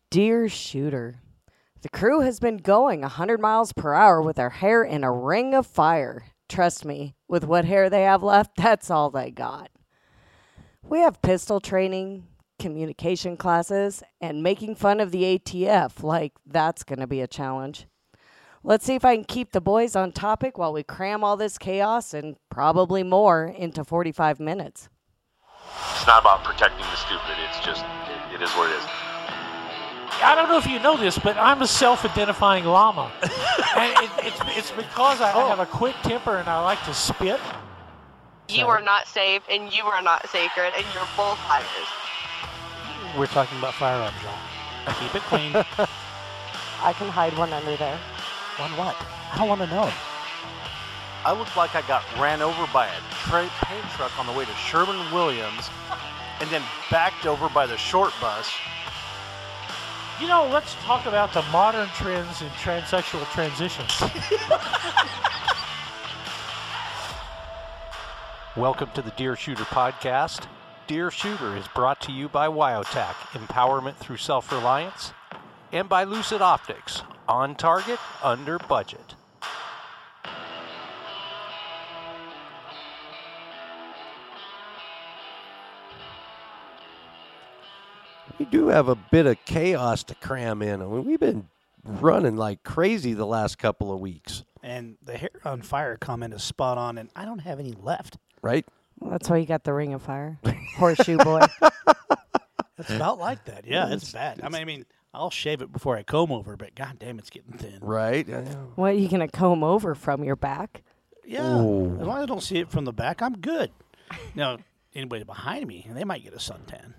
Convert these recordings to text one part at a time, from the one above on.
Dear shooter, the crew has been going 100 miles per hour with our hair in a ring of fire. Trust me, with what hair they have left, that's all they got. We have pistol training, communication classes, and making fun of the ATF like that's going to be a challenge. Let's see if I can keep the boys on topic while we cram all this chaos and probably more into 45 minutes. It's not about protecting the stupid. It's just, it is what it is. I don't know if you know this, but I'm a self-identifying llama. And it's because I have a quick temper and I like to spit. You are not safe, and you are not sacred, and you're both liars. We're talking about firearms, y'all. Keep it clean. I can hide one under there. On what? I don't want to know. I look like I got ran over by a paint truck on the way to Sherwin-Williams and then backed over by the short bus. You know, let's talk about the modern trends in transsexual transitions. Welcome to the Deer Shooter podcast. Deer Shooter is brought to you by Wyotac, empowerment through self-reliance, and by Lucid Optics, on target, under budget. We do have a bit of chaos to cram in. I mean, we've been running like crazy the last couple of weeks. And the hair on fire comment is spot on, and I don't have any left. Right? Well, that's why you got the ring of fire. Horseshoe boy. It's about like that. Yeah, it's bad. I mean, I'll shave it before I comb over, but god damn, it's getting thin. Right? What, are you going to comb over from your back? Yeah. Ooh. As long as I don't see it from the back, I'm good. Now, anybody behind me, they might get a suntan.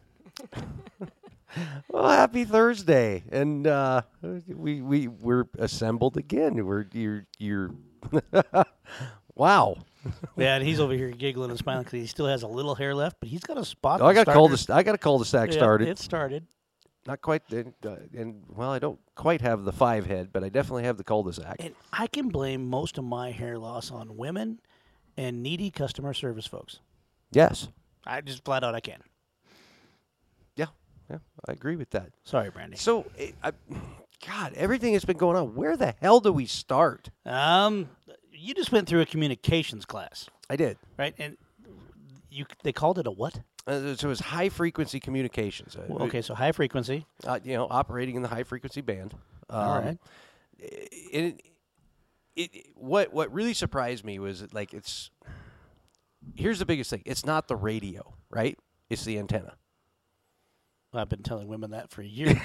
Well, happy Thursday, and we're assembled again. You're wow. Yeah, and he's over here giggling and smiling because he still has a little hair left, but he's got a spot. Oh, I got a cul-de-sac started. It started. Not quite, and well, I don't quite have the 5 head, but I definitely have the cul-de-sac. And I can blame most of my hair loss on women and needy customer service folks. Yes. I just flat out I can. Yeah, I agree with that. Sorry, Brandy. So, God, everything that's been going on. Where the hell do we start? You just went through a communications class, I did. right? And they called it a what? So it was high frequency communications. Well, okay, so high frequency. Operating in the high frequency band. All right. What really surprised me was here's the biggest thing. It's not the radio, right? It's the antenna. I've been telling women that for years.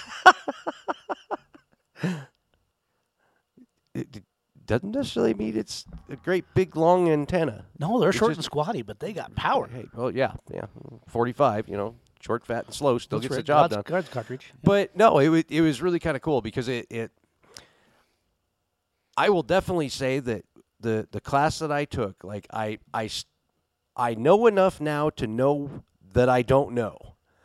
It doesn't necessarily mean it's a great big long antenna. No, they're short and just- squatty, but they got power. Hey, well, yeah, 45. Short, fat, and slow still That's gets the right. job done. Guards cartridge. But no, it was really kind of cool because it. I will definitely say that the class that I took, like I know enough now to know that I don't know.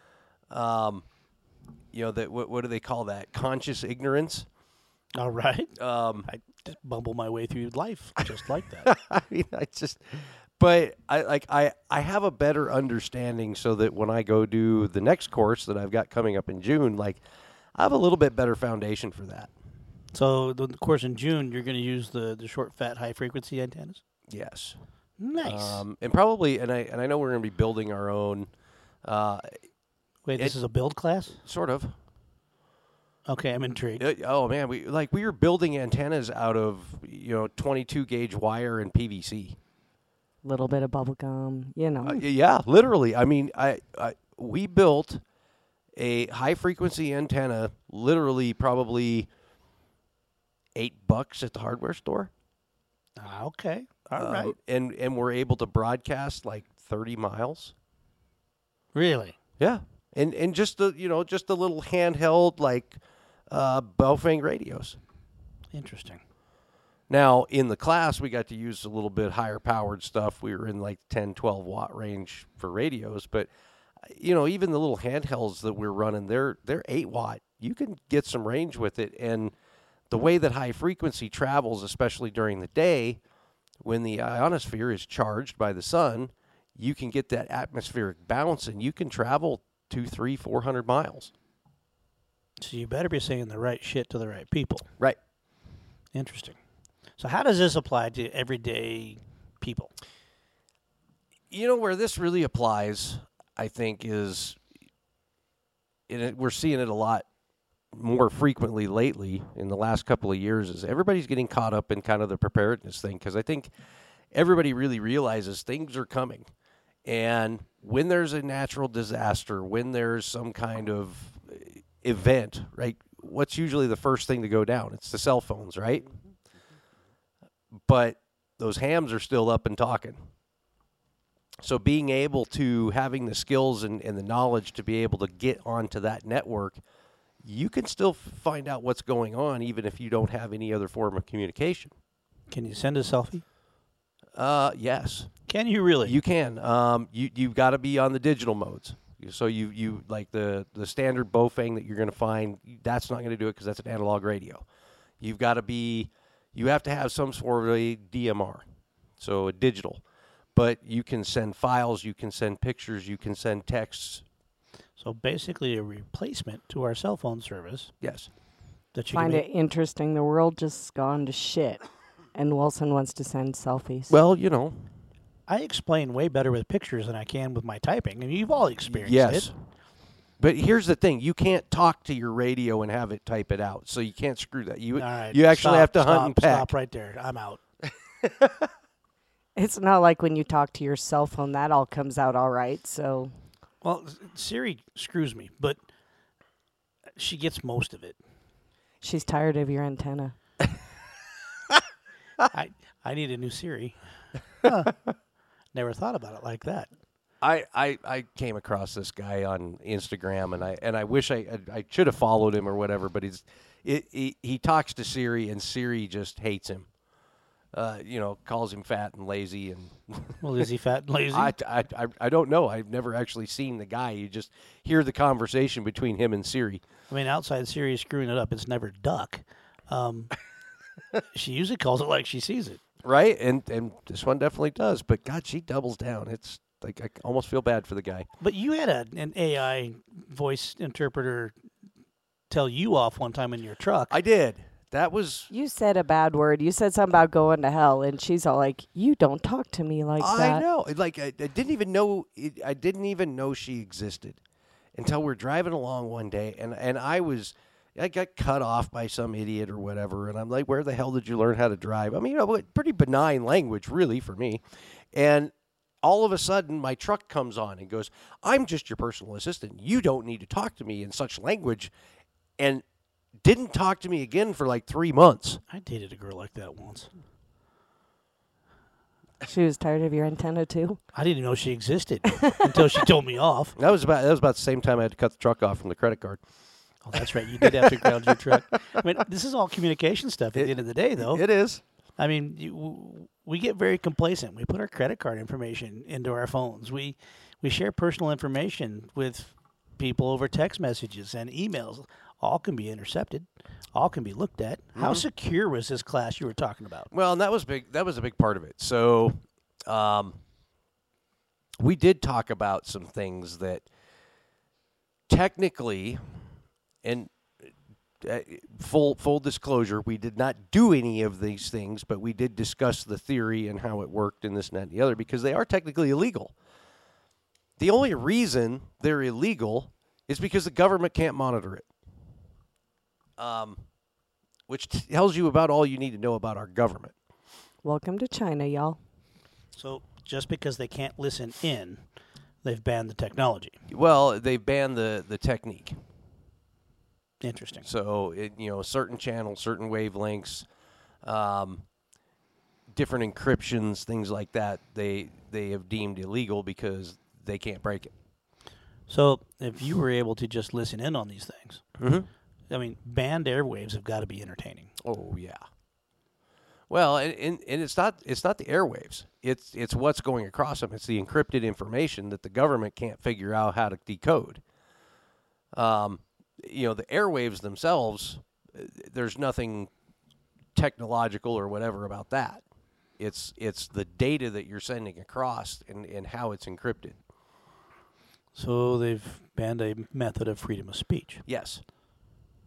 That what do they call that? Conscious ignorance. All right. I just bumble my way through life just like that. I mean, but I have a better understanding so that when I go do the next course that I've got coming up in June, I have a little bit better foundation for that. So the course in June, you're going to use the short, fat, high frequency antennas. Yes. Nice. And probably, and I know we're going to be building our own. Wait, this is a build class? Sort of. Okay, I'm intrigued. Oh man, we were building antennas out of 22 gauge wire and PVC. Little bit of bubble gum, Yeah, literally. I mean, we built a high frequency antenna, literally probably $8 at the hardware store. Okay, all right. And we're able to broadcast 30 miles. Really? Yeah, and just the just the little handheld Baofeng radios. Interesting. Now, in the class, we got to use a little bit higher powered stuff. We were in 10, 12 watt range for radios. But, even the little handhelds that we're running, they're 8 watt. You can get some range with it. And the way that high frequency travels, especially during the day, when the ionosphere is charged by the sun, you can get that atmospheric bounce and you can travel 200, 300, 400 miles. So you better be saying the right shit to the right people. Right. Interesting. So how does this apply to everyday people? You know, where this really applies, I think, is we're seeing it a lot more frequently lately in the last couple of years, is everybody's getting caught up in kind of the preparedness thing, because I think everybody really realizes things are coming. And when there's a natural disaster, when there's some kind of event, right, what's usually the first thing to go down? It's the cell phones, right? But those hams are still up and talking. So being able to, having the skills and the knowledge to be able to get onto that network, you can still find out what's going on even if you don't have any other form of communication. Can you send a selfie? Yes. Can you really? You can. You've got to be on the digital modes. So you like the standard Bofang that you're going to find, that's not going to do it because that's an analog radio. You have to have some sort of a DMR, so a digital. But you can send files, you can send pictures, you can send texts. So basically a replacement to our cell phone service. Yes. That you Find can it interesting. The world just gone to shit. And Wilson wants to send selfies. Well, you know. I explain way better with pictures than I can with my typing, and you've all experienced Yes. it. But here's the thing. You can't talk to your radio and have it type it out. So you can't screw that. You All right, you actually have to hunt and peck. Stop right there. I'm out. It's not like when you talk to your cell phone, that all comes out all right. So Well, Siri screws me, but she gets most of it. she's tired of your antenna. I need a new Siri. Huh. Never thought about it like that. I came across this guy on Instagram, and I wish I should have followed him or whatever. But he talks to Siri, and Siri just hates him. Calls him fat and lazy, and Well, is he fat and lazy? I don't know. I've never actually seen the guy. You just hear the conversation between him and Siri. I mean, outside Siri screwing it up, it's never duck. She usually calls it like she sees it. Right, and this one definitely does. But God, she doubles down. It's like I almost feel bad for the guy. But you had an AI voice interpreter tell you off one time in your truck. I did. That was. You said a bad word. You said something about going to hell, and she's all like, "You don't talk to me like that." I know. Like I didn't even know. I didn't even know she existed until we're driving along one day, and I got cut off by some idiot or whatever, and I'm like, "Where the hell did you learn how to drive?" I mean, pretty benign language, really, for me. And all of a sudden, my truck comes on and goes, "I'm just your personal assistant. You don't need to talk to me in such language," and didn't talk to me again for like 3 months. I dated a girl like that once. She was tired of your antenna too. I didn't even know she existed until she told me off. That was about the same time I had to cut the truck off from the credit card. Oh, that's right. You did have to ground your truck. I mean, this is all communication stuff at the end of the day, though. It is. I mean, we get very complacent. We put our credit card information into our phones. We share personal information with people over text messages and emails. All can be intercepted. All can be looked at. Mm-hmm. How secure was this class you were talking about? Well, and that was big. That was a big part of it. So, we did talk about some things that technically, and full disclosure, we did not do any of these things, but we did discuss the theory and how it worked and this and that and the other, because they are technically illegal. The only reason they're illegal is because the government can't monitor it. Which tells you about all you need to know about our government. Welcome to China, y'all. So just because they can't listen in, they've banned the technology. Well, they banned the technique. Interesting. So, certain channels, certain wavelengths, different encryptions, things like that, they have deemed illegal because they can't break it. So if you were able to just listen in on these things, Mm-hmm. I mean, banned airwaves have got to be entertaining. Oh, yeah. Well, and it's not the airwaves. It's what's going across them. It's the encrypted information that the government can't figure out how to decode. The airwaves themselves, there's nothing technological or whatever about that. It's the data that you're sending across and how it's encrypted. So they've banned a method of freedom of speech. Yes.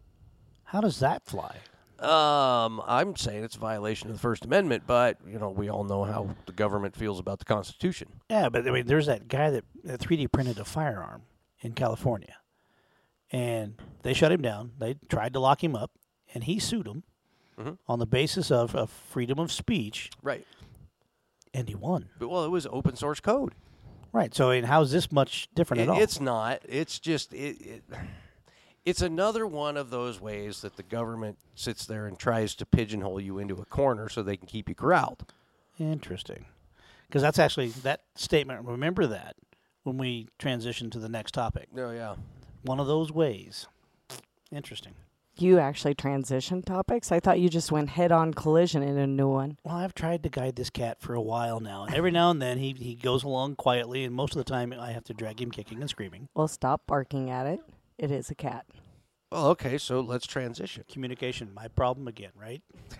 How does that fly? I'm saying it's a violation of the First Amendment, but we all know how the government feels about the Constitution. Yeah, but I mean, there's that guy that 3D printed a firearm in California, and they shut him down. They tried to lock him up, and he sued them on the basis of freedom of speech, Right. and he won. But, well, it was open source code. Right. So, I mean, how is this much different at all? It's not. It's just it's another one of those ways that the government sits there and tries to pigeonhole you into a corner so they can keep you corralled. Interesting. Because that's actually that statement. Remember that when we transition to the next topic. Oh, yeah. One of those ways. Interesting. You actually transition topics? I thought you just went head-on collision in a new one. Well, I've tried to guide this cat for a while now, and every now and then he goes along quietly, and most of the time I have to drag him kicking and screaming. Well, stop barking at it. It is a cat. Well, okay, so let's transition. Communication, my problem again, right?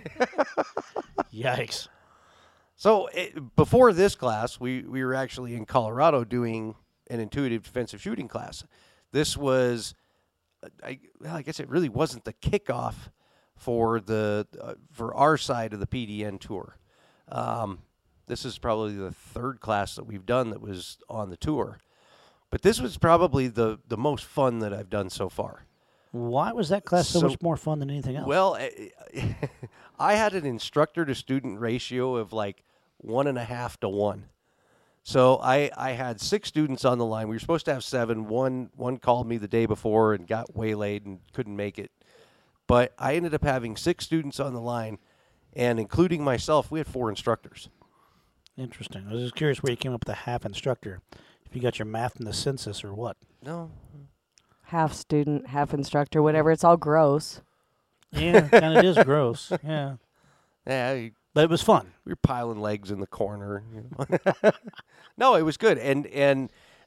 Yikes. So before this class, we were actually in Colorado doing an intuitive defensive shooting class. This was, I guess it really wasn't the kickoff for for our side of the PDN tour. This is probably the third class that we've done that was on the tour. But this was probably the most fun that I've done so far. Why was that class so much more fun than anything else? Well, I had an instructor-to-student ratio of like 1.5 to 1. So I had 6 students on the line. We were supposed to have 7. One called me the day before and got waylaid and couldn't make it. But I ended up having 6 students on the line, and including myself, we had 4 instructors. Interesting. I was just curious where you came up with a half instructor. If you got your math in the census or what? No. Half student, half instructor, whatever. It's all gross. Yeah, kind of is gross. Yeah. Yeah, But it was fun. we were piling legs in the corner. No, it was good. And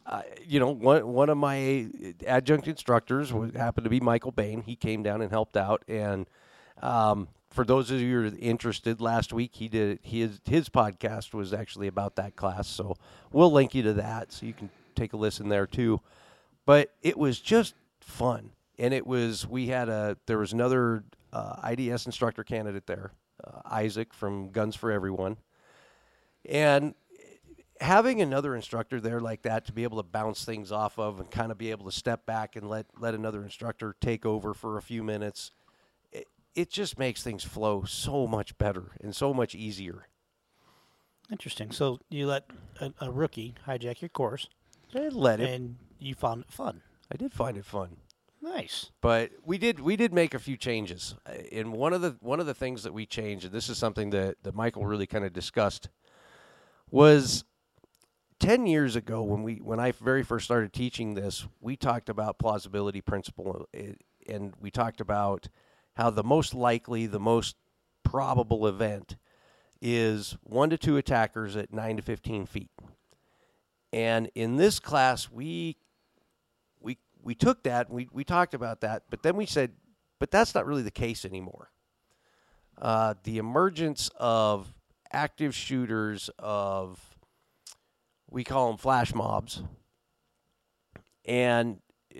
one of my adjunct instructors happened to be Michael Bain. He came down and helped out. And for those of you who are interested, last week he did his podcast was actually about that class. So we'll link you to that so you can take a listen there too. But it was just fun. And there was another IDS instructor candidate there, Isaac from Guns for Everyone. And having another instructor there like that to be able to bounce things off of and kind of be able to step back and let another instructor take over for a few minutes, it just makes things flow so much better and so much easier. Interesting. So you let a rookie hijack your course. I let it. And you found it fun. I did find it fun. Nice. But we did make a few changes. And one of the things that we changed, and this is something that Michael really kind of discussed, was 10 years ago when I very first started teaching this, we talked about plausibility principle, and we talked about how the most likely, the most probable event is 1 to 2 attackers at 9 to 15 feet. And in this class, we took that, we talked about that, but then we said, but that's not really the case anymore. The emergence of active shooters, we call them flash mobs, and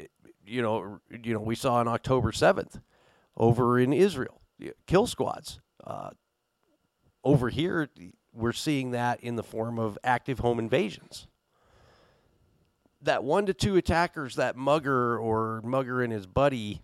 we saw on October 7th over in Israel, kill squads. Over here, we're seeing that in the form of active home invasions. That 1 to 2 attackers, that mugger and his buddy,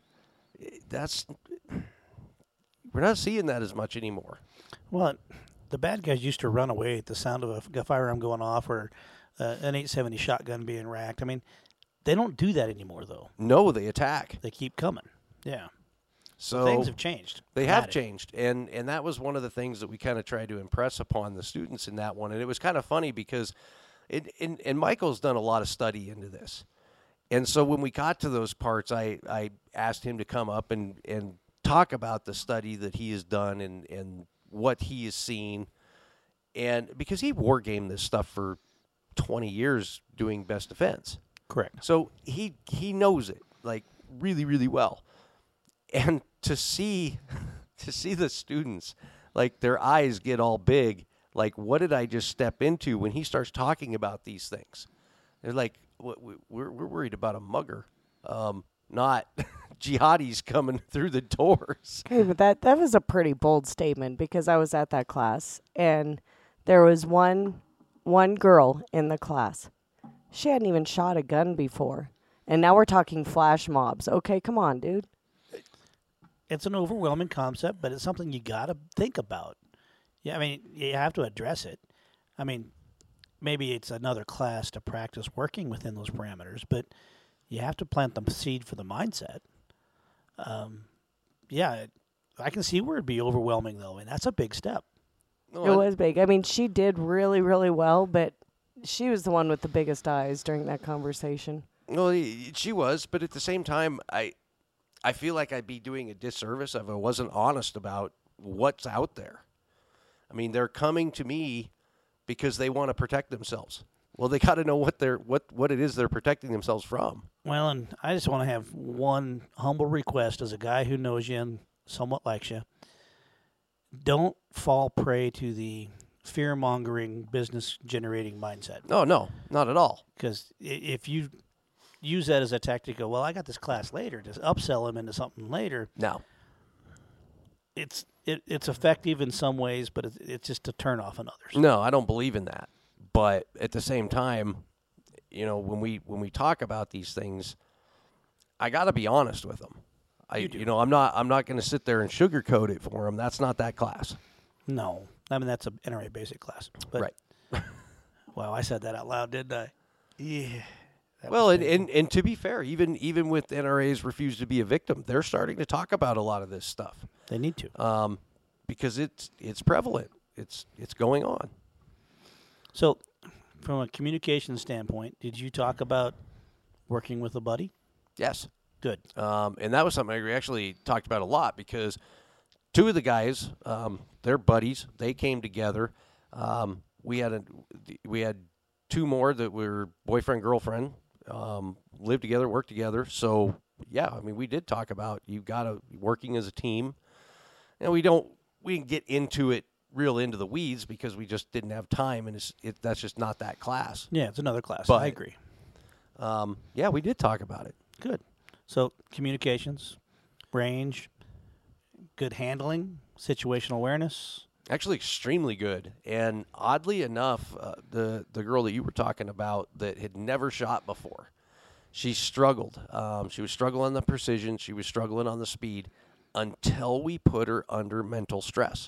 we're not seeing that as much anymore. Well, the bad guys used to run away at the sound of a firearm going off or an 870 shotgun being racked. I mean, they don't do that anymore, though. No, they attack. They keep coming. Yeah. So things have changed. They have changed, and that was one of the things that we kind of tried to impress upon the students in that one. And it was kind of funny because and Michael's done a lot of study into this. And so when we got to those parts, I asked him to come up and talk about the study that he has done and what he has seen. And because he war gamed this stuff for 20 years doing best defense. Correct. So he knows it like really, really well. And to see the students, like their eyes get all big, like what did I just step into when he starts talking about these things? They're like, we're worried about a mugger, not jihadis coming through the doors. Hey, but that was a pretty bold statement because I was at that class and there was one girl in the class. She hadn't even shot a gun before. And now we're talking flash mobs. Okay, come on, dude. It's an overwhelming concept, but it's something you got to think about. Yeah, I mean, you have to address it. I mean, maybe it's another class to practice working within those parameters, but you have to plant the seed for the mindset. Yeah, I can see where it'd be overwhelming, though, and that's a big step. It was big. I mean, she did really, really well, but she was the one with the biggest eyes during that conversation. Well, she was, but at the same time, I feel like I'd be doing a disservice if I wasn't honest about what's out there. I mean, they're coming to me because they want to protect themselves. Well, they got to know what it is they're protecting themselves from. Well, and I just want to have one humble request as a guy who knows you and somewhat likes you. Don't fall prey to the fear-mongering, business-generating mindset. No, not at all. Because if you use that as a tactic, go, well, I got this class later, to upsell them into something later. No. It's effective in some ways, but it's just a turn-off in others. No, I don't believe in that. But at the same time, you know, when we talk about these things, I got to be honest with them. I'm not going to sit there and sugarcoat it for them. That's not that class. No, I mean that's an NRA basic class. But, right. Wow, I said that out loud, didn't I? Yeah. Well, and to be fair, even with NRAs refuse to be a victim, they're starting to talk about a lot of this stuff. They need to, because it's prevalent. It's going on. So, from a communication standpoint, did you talk about working with a buddy? Yes. Good. And that was something we actually talked about a lot because two of the guys, they're buddies. They came together. We had two more that were boyfriend, girlfriend, lived together, worked together. So, yeah, I mean, we did talk about you got to working as a team. And we didn't get into the weeds because we just didn't have time, and that's just not that class. Yeah, it's another class. But, I agree. Yeah, we did talk about it. Good. So communications, range, good handling, situational awareness. Actually, extremely good. And oddly enough, the girl that you were talking about that had never shot before, she struggled. She was struggling on the precision. She was struggling on the speed until we put her under mental stress.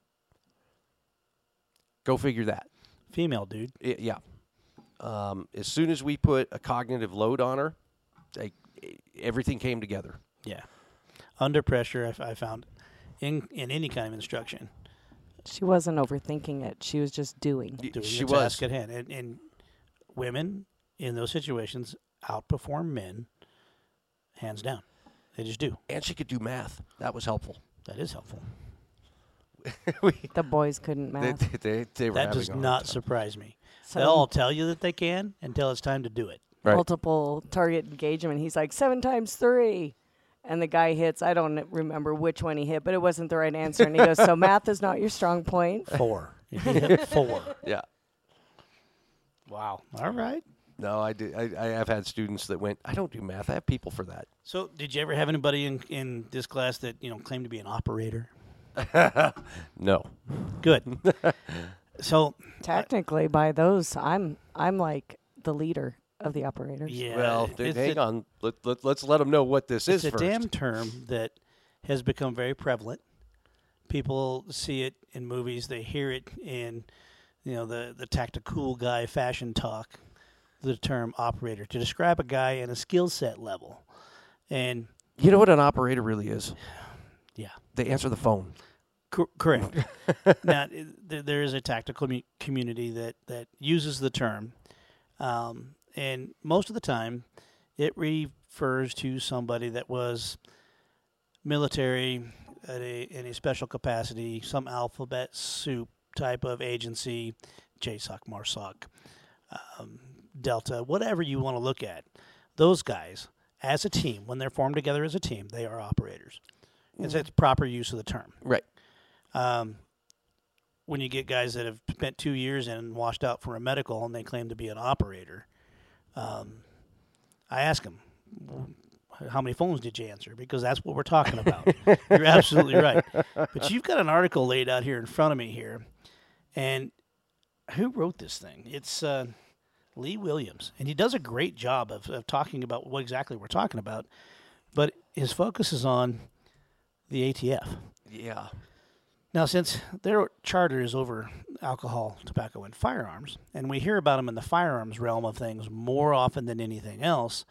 Go figure that. Female, dude. Yeah. As soon as we put a cognitive load on her, everything came together. Yeah. Under pressure, I found, in any kind of instruction. She wasn't overthinking it. She was just doing. She was. Task at hand. And women in those situations outperform men, hands down. They just do. And she could do math. That was helpful. That is helpful. The boys couldn't math. They were that does not surprise me. So they'll all tell you that they can until it's time to do it. Right. Multiple target engagement. He's like 7 times 3. And the guy hits, I don't remember which one he hit, but it wasn't the right answer. And he goes, so math is not your strong point? 4. He hit 4. Yeah. Wow. All right. No, I did. I have had students that went, I don't do math. I have people for that. So did you ever have anybody in this class that, claimed to be an operator? No. Good. So technically, by those, I'm like the leader of the operators. Yeah. Well, hang on. Let's let them know what this is It's a first. damn term that has become very prevalent. People see it in movies. They hear it in, the tactical guy fashion talk. The term operator to describe a guy in a skill set level, and you know what an operator really is? Yeah, they answer the phone. Correct. Now, there is a tactical community that uses the term, and most of the time, it refers to somebody that was military in a special capacity, some alphabet soup type of agency, JSOC, MARSOC, Delta, whatever you want to look at. Those guys, as a team, when they're formed together as a team, they are operators. It's proper use of the term. Right. When you get guys that have spent 2 years and washed out for a medical and they claim to be an operator, I ask them, how many phones did you answer? Because that's what we're talking about. You're absolutely right. But you've got an article laid out here in front of me here. And who wrote this thing? It's Lee Williams. And he does a great job of talking about what exactly we're talking about. But his focus is on the ATF. Yeah. Now, since their charter is over alcohol, tobacco, and firearms, and we hear about them in the firearms realm of things more often than anything else,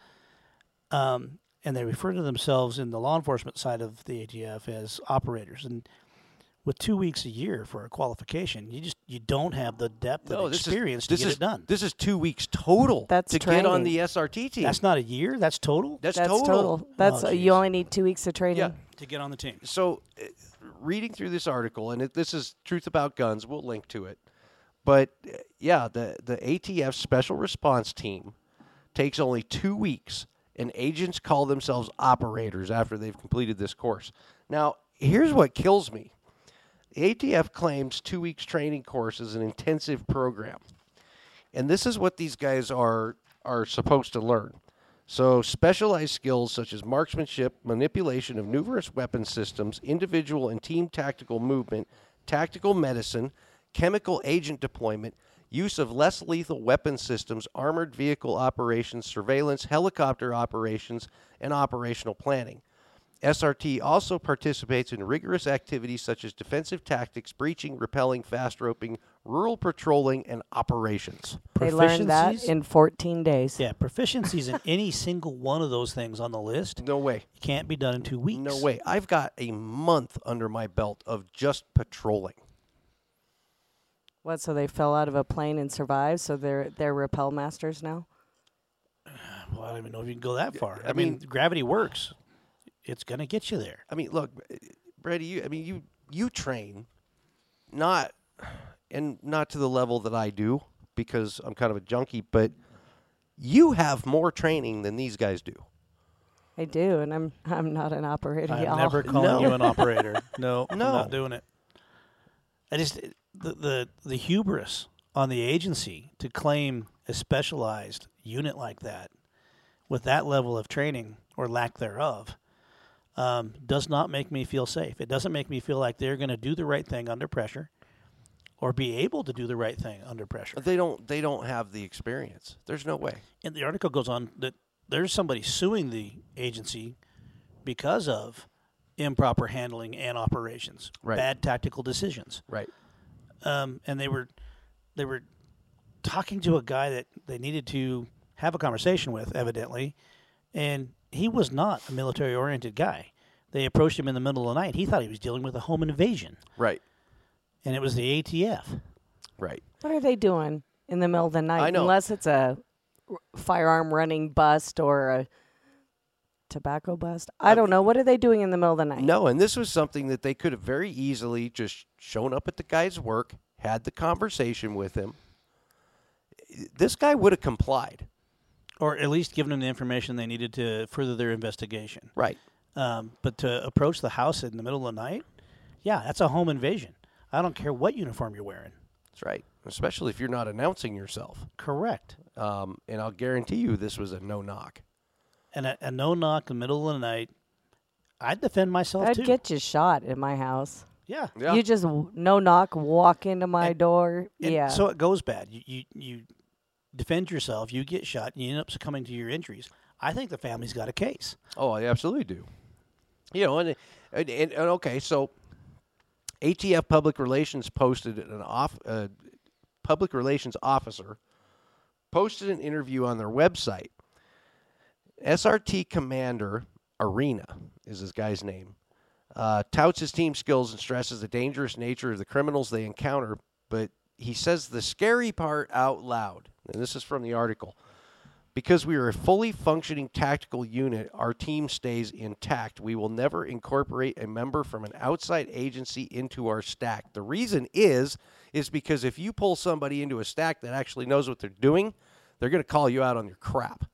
and they refer to themselves in the law enforcement side of the ATF as operators. And with 2 weeks a year for a qualification, you don't have the depth of experience to get it done. This is 2 weeks total That's to training. get on the SRT team. That's not a year. That's total. That's That's total. That's Oh, you geez. only need 2 weeks of training. Yeah. to get on the team. So, reading through this article, and this is Truth About Guns, we'll link to it. But, yeah, the ATF Special Response Team takes only 2 weeks, and agents call themselves operators after they've completed this course. Now, here's what kills me. The ATF claims 2 weeks training course is an intensive program. And this is what these guys are supposed to learn. So specialized skills such as marksmanship, manipulation of numerous weapon systems, individual and team tactical movement, tactical medicine, chemical agent deployment, use of less lethal weapon systems, armored vehicle operations, surveillance, helicopter operations, and operational planning. SRT also participates in rigorous activities such as defensive tactics, breaching, rappelling, fast roping, rural patrolling, and operations. They learned that Proficiencies? in 14 days. Yeah, proficiencies in any single one of those things on the list No way. can't be done in 2 weeks. No way. I've got a month under my belt of just patrolling. What? So they fell out of a plane and survived. So they're rappel masters now. Well, I don't even know if you can go that far. I I mean, mean- gravity works. It's going to get you there. I mean, look, Brady, you train not to the level that I do because I'm kind of a junkie, but you have more training than these guys do. I do, and I'm not an operator. I'm y'all. never calling No. you an operator. No, I'm No. not doing it. I just the hubris on the agency to claim a specialized unit like that with that level of training or lack thereof does not make me feel safe. It doesn't make me feel like they're going to do the right thing under pressure or be able to do the right thing under pressure. They don't have the experience. There's no way. And the article goes on that there's somebody suing the agency because of improper handling and operations, Right. bad tactical decisions. Right. And they were talking to a guy that they needed to have a conversation with, evidently, and he was not a military-oriented guy. They approached him in the middle of the night. He thought he was dealing with a home invasion, Right. and it was the ATF. Right. What are they doing in the middle of the night? I know. Unless it's a firearm running bust or a tobacco bust. I don't know. What are they doing in the middle of the night? No, and this was something that they could have very easily just shown up at the guy's work, had the conversation with him. This guy would have complied. Or at least given them the information they needed to further their investigation. Right. But to approach the house in the middle of the night, yeah, that's a home invasion. I don't care what uniform you're wearing. That's right. Especially if you're not announcing yourself. Correct. And I'll guarantee you this was a no-knock. And a no-knock in the middle of the night, I'd defend myself, That'd too. get you shot in my house. Yeah. Yeah. You just no knock, walk into my door. And Yeah. So it goes bad. You defend yourself, you get shot, and you end up succumbing to your injuries. I think the family's got a case. Oh, I absolutely do. You know, and okay, so ATF Public Relations posted public relations officer posted an interview on their website. SRT Commander Arena is this guy's name. Touts his team skills and stresses the dangerous nature of the criminals they encounter, but he says the scary part out loud. And this is from the article. Because we are a fully functioning tactical unit, our team stays intact. We will never incorporate a member from an outside agency into our stack. The reason is because if you pull somebody into a stack that actually knows what they're doing, they're going to call you out on your crap.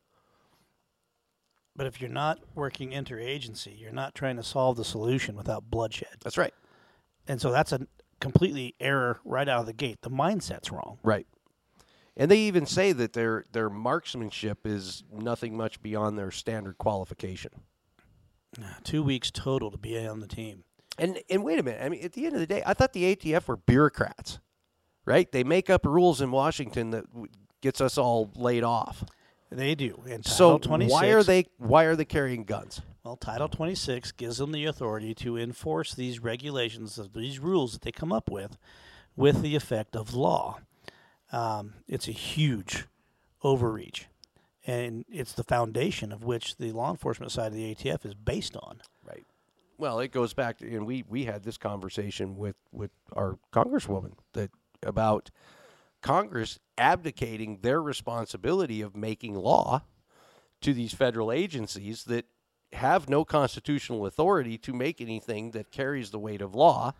But if you're not working interagency, you're not trying to solve the solution without bloodshed. That's right. And so that's a completely error right out of the gate. The mindset's wrong. Right. And they even say that their marksmanship is nothing much beyond their standard qualification. 2 weeks total to be on the team. And wait a minute. I mean, at the end of the day, I thought the ATF were bureaucrats, right? They make up rules in Washington that gets us all laid off. They do. And So Title 26, why are they carrying guns? Well, Title 26 gives them the authority to enforce these regulations, of these rules that they come up with the effect of law. It's a huge overreach, and it's the foundation of which the law enforcement side of the ATF is based on. Right. Well, it goes back to, and we had this conversation with our congresswoman about Congress abdicating their responsibility of making law to these federal agencies that have no constitutional authority to make anything that carries the weight of law.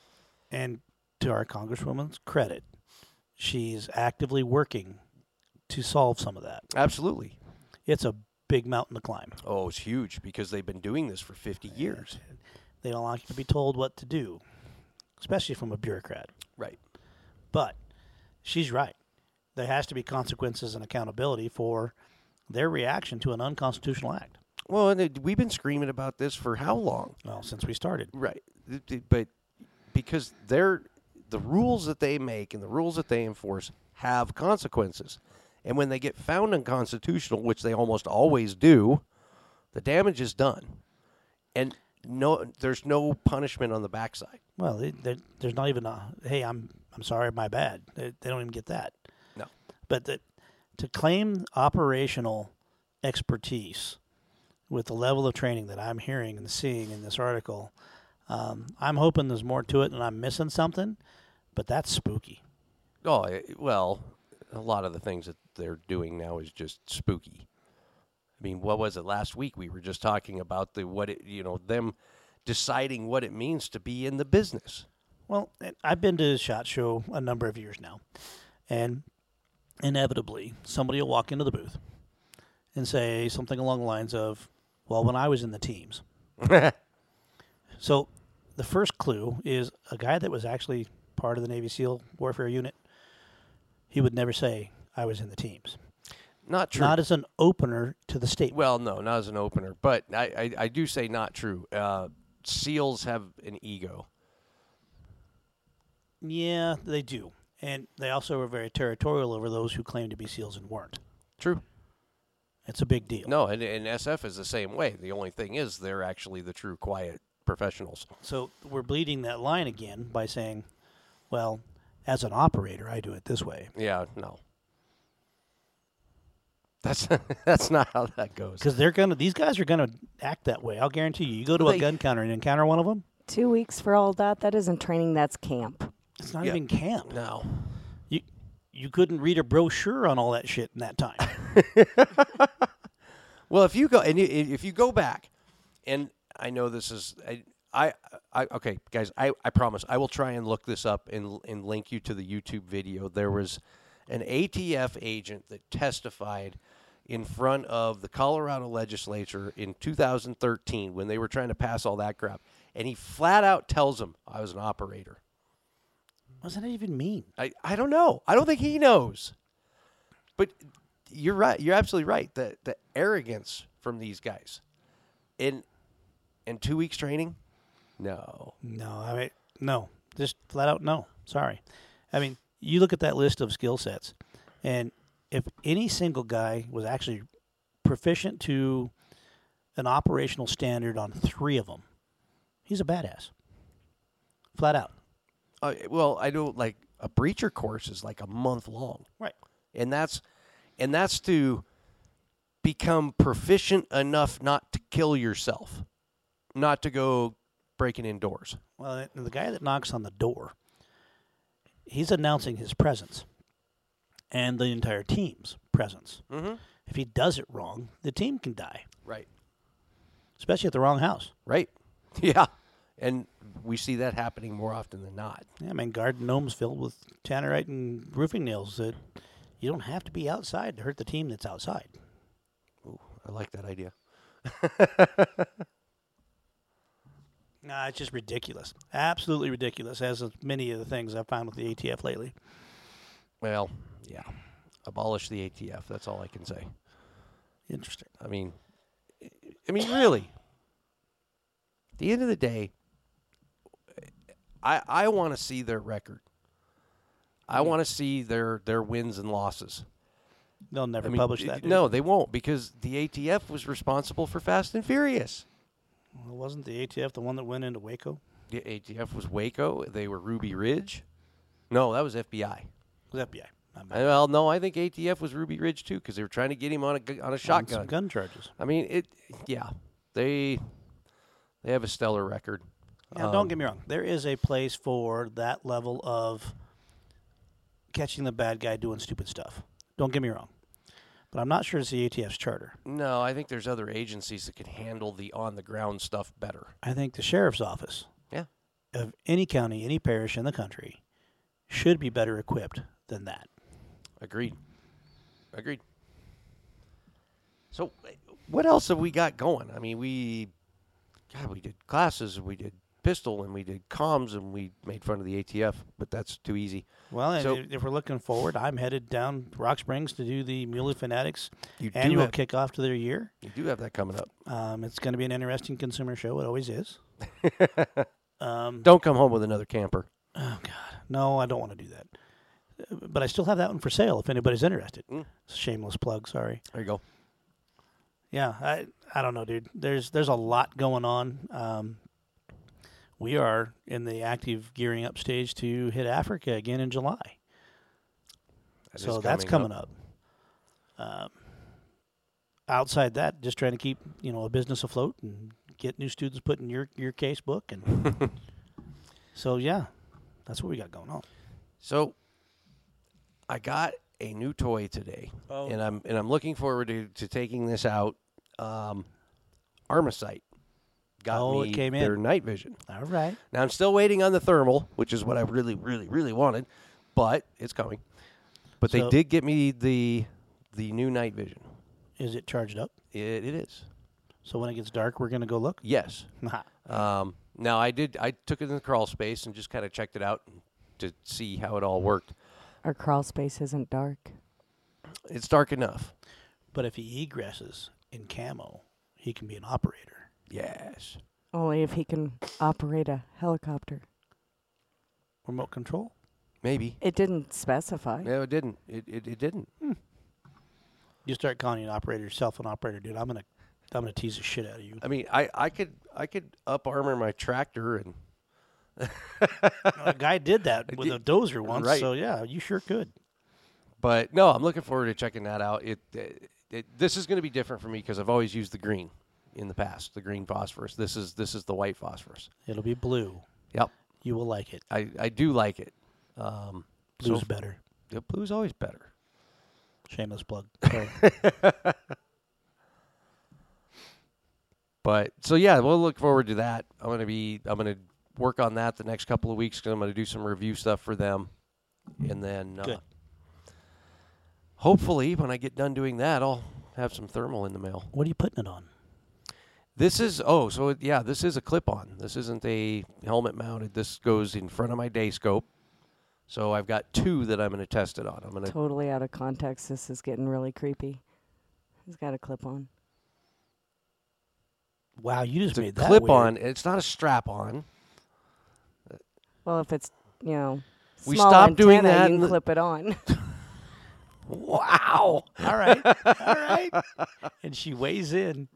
And to our congresswoman's credit, she's actively working to solve some of that. Absolutely. It's a big mountain to climb. Oh, it's huge because they've been doing this for 50 years. They don't like to be told what to do, especially from a bureaucrat. Right. But she's right. There has to be consequences and accountability for their reaction to an unconstitutional act. Well, and we've been screaming about this for how long? Well, since we started. Right. But because the rules that they make and the rules that they enforce have consequences. And when they get found unconstitutional, which they almost always do, the damage is done. And there's no punishment on the backside. Well, there's not even a, hey, I'm sorry, my bad. They don't even get that. No. But to claim operational expertise with the level of training that I'm hearing and seeing in this article, I'm hoping there's more to it and I'm missing something, but that's spooky. Oh, well, a lot of the things that they're doing now is just spooky. I mean, what was it last week? We were just talking about them deciding what it means to be in the business. Well, I've been to SHOT Show a number of years now, and inevitably somebody will walk into the booth and say something along the lines of, well, when I was in the teams. So the first clue is a guy that was actually part of the Navy SEAL warfare unit. He would never say, I was in the teams. Not true. Not as an opener to the statement. Well, no, not as an opener. But I do say not true. SEALs have an ego. Yeah, they do. And they also are very territorial over those who claim to be SEALs and weren't. True. It's a big deal. No, and SF is the same way. The only thing is they're actually the true quiet professionals. So we're bleeding that line again by saying, well, as an operator, I do it this way. Yeah, no. That's not how that goes. Because these guys are gonna act that way. I'll guarantee you. You go to a gun counter and encounter one of them. 2 weeks for all that? That isn't training. That's camp. It's not even camp. No. You couldn't read a brochure on all that shit in that time. Well, if you go back, and I know this is okay, guys. I promise I will try and look this up and link you to the YouTube video. There was an ATF agent that testified in front of the Colorado legislature in 2013 when they were trying to pass all that crap, and he flat out tells them, "I was an operator." What does that even mean? I don't know. I don't think he knows. But you're right. You're absolutely right. The arrogance from these guys. In 2 weeks training? No. No, no. Just flat out no. Sorry. I mean, you look at that list of skill sets, and if any single guy was actually proficient to an operational standard on 3 of them, he's a badass. Flat out. Well, I know, like, a breacher course is like a month long. Right. And that's to become proficient enough not to kill yourself, not to go breaking in doors. Well, the guy that knocks on the door, he's announcing his presence and the entire team's presence. Mm-hmm. If he does it wrong, the team can die, Right. especially at the wrong house. Right. Yeah. And we see that happening more often than not. Yeah, I mean, garden gnomes filled with tannerite and roofing nails that you don't have to be outside to hurt the team that's outside. Ooh, I like that idea. Nah, it's just ridiculous. Absolutely ridiculous, as of many of the things I've found with the ATF lately. Well, yeah. Abolish the ATF. That's all I can say. Interesting. I mean, really. At the end of the day, I want to see their record. I want to see their wins and losses. They'll never publish that. No, they won't, because the ATF was responsible for Fast and Furious. Well, wasn't the ATF the one that went into Waco? The ATF was Waco. They were Ruby Ridge. No, that was FBI. It was FBI. Well, no, I think ATF was Ruby Ridge too, because they were trying to get him on a shotgun. Some gun charges. I mean, they have a stellar record. Now, don't get me wrong. There is a place for that level of catching the bad guy doing stupid stuff. Don't get me wrong. But I'm not sure it's the ATF's charter. No, I think there's other agencies that can handle the on-the-ground stuff better. I think the sheriff's office of any county, any parish in the country should be better equipped than that. Agreed. So what else have we got going? I mean, we did classes, and we did pistol, and we did comms, and we made fun of the ATF, but that's too easy. Well, So- if we're looking forward, I'm headed down Rock Springs to do the Muley Fanatics annual kickoff to their year. You do have that coming up. It's going to be an interesting consumer show. It always is. Don't come home with another camper. Oh, God. No, I don't want to do that. But I still have that one for sale if anybody's interested. Shameless plug, sorry. There you go. Yeah, I don't know, dude. There's a lot going on. We are in the active gearing up stage to hit Africa again in July. So that's coming up. Outside that, just trying to keep a business afloat and get new students put in your case book, and so yeah, that's what we got going on. So I got a new toy today, and I'm looking forward to taking this out. Armasight got me it came in. their night vision. All right. Now I'm still waiting on the thermal, which is what I really, really, really wanted, but it's coming. But they So- did get me the new night vision. Is it charged up? It is. So when it gets dark, we're going to go look? Yes. Now I took it in the crawl space and just kind of checked it out to see how it all worked. Our crawl space isn't dark. It's dark enough. But if he egresses in camo, he can be an operator. Yes. Only if he can operate a helicopter. Remote control? Maybe. It didn't specify. No, it didn't. It didn't. You start calling an operator yourself an operator, dude. I'm gonna tease the shit out of you. I mean, I could up armor my tractor and A guy did that with a dozer once, Right. so yeah, you sure could. But no, I'm looking forward to checking that out. This is going to be different for me because I've always used the green in the past, the green phosphorus. This is the white phosphorus. It'll be blue. Yep, You will like it. I do like it. Blue's better. Yeah, blue's always better. Shameless plug. Sorry. But so yeah, we'll look forward to that. I'm gonna work on that the next couple of weeks because I'm gonna do some review stuff for them, and then Good. hopefully when I get done doing that, I'll have some thermal in the mail. What are you putting it on? This is this is a clip-on. This isn't a helmet mounted. This goes in front of my day scope. So I've got two that I'm going to test it on. I'm going to Totally out of context. This is getting really creepy. He's got a clip on. Wow, you just it's a made that clip-on. weird. It's not a strap-on. Well, if it's, We small stopped doing antenna, that you in can the- clip it on. Wow. All right. All right. And she weighs in.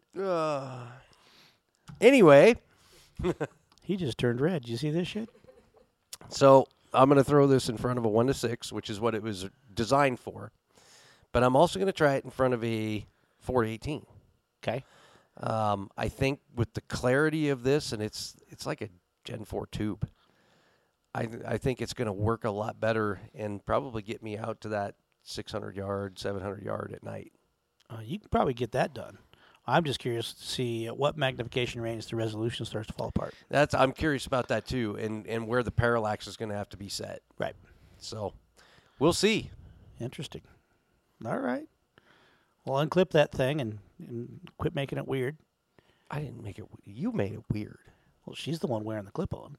Anyway, He just turned red. Did you see this shit? so I'm going to throw this in front of a 1-6, which is what it was designed for. But I'm also going to try it in front of a 418. Okay. I think with the clarity of this, and it's like a Gen 4 tube, I think it's going to work a lot better and probably get me out to that 600 yard, 700 yard at night. You can probably get that done. I'm just curious to see at what magnification range the resolution starts to fall apart. I'm curious about that too, and where the parallax is going to have to be set. Right. So we'll see. Interesting. All right. Well, unclip that thing and quit making it weird. I didn't make it. You made it weird. Well, she's the one wearing the clip on.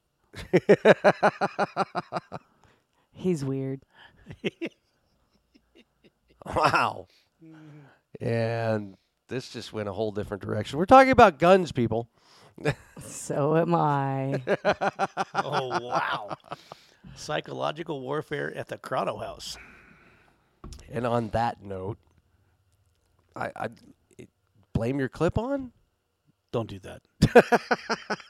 He's weird. Wow. And this just went a whole different direction. We're talking about guns, people. So am I. Oh, wow. Psychological warfare at the Crotto House. And on that note, I blame your clip-on? Don't do that.